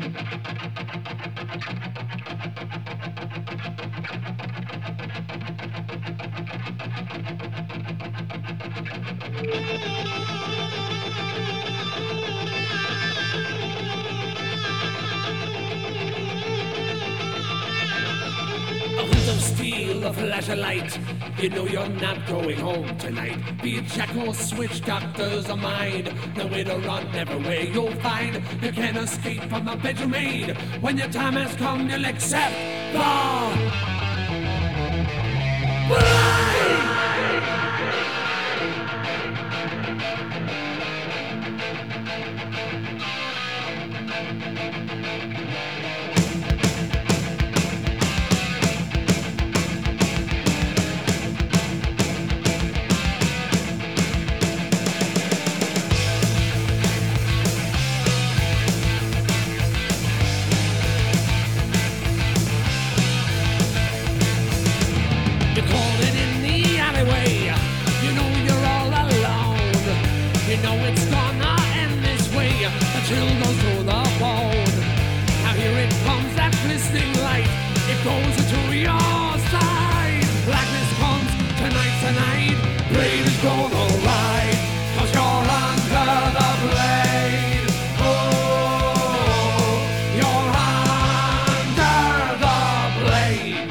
Of steel, a flash of light. You know you're not going home tonight. Be it jack or switch, doctors of mind. Nowhere to run, everywhere you'll find. You can't escape from the bed you made. When your time has come, you'll accept the chill goes to the bone. Now here it comes, that glistening light. It goes into your side. Blackness comes tonight. Blade is gonna ride, 'cause you're under the blade. Oh, you're under the blade.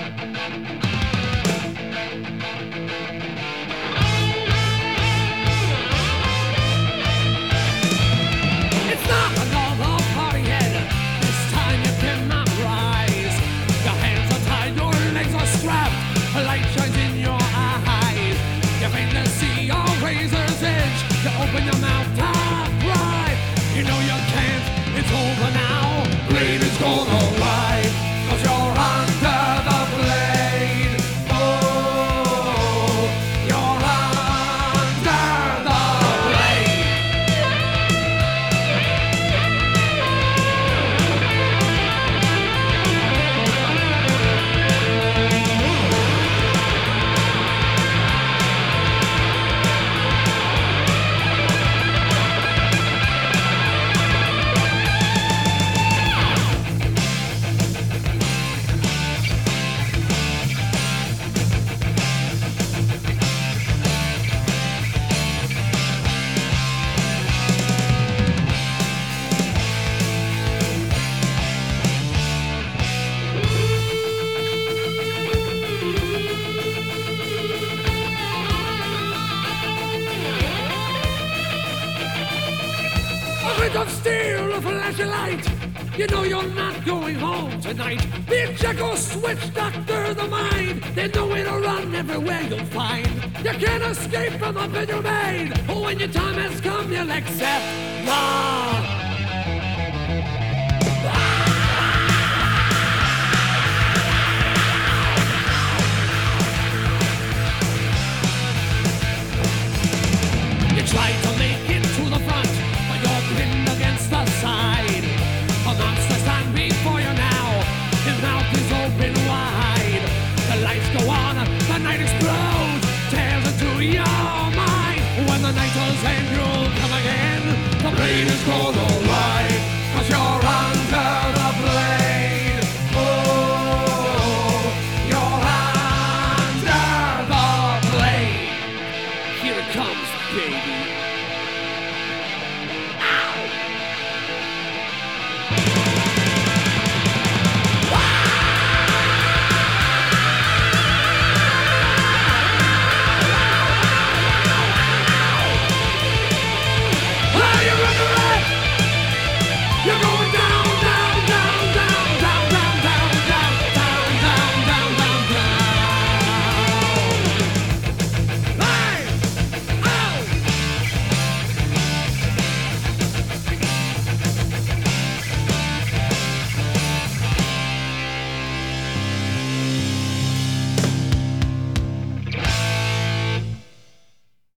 It's not another party head. This time you cannot rise. Your hands are tied, your legs are strapped. A light shines in your eyes. You faint to see your razor's edge. You open your mouth to cry. You know you can't, it's over now. Blade is gonna ride, 'cause you're under the blade. Oh, you're under the blade. A bit of steel, a flash of light. You know you're not going home tonight. Be it jack or switch, doctor of the mind. There's nowhere to run, everywhere you'll find. You can't escape from the bed you made. When your time has come, you'll accept the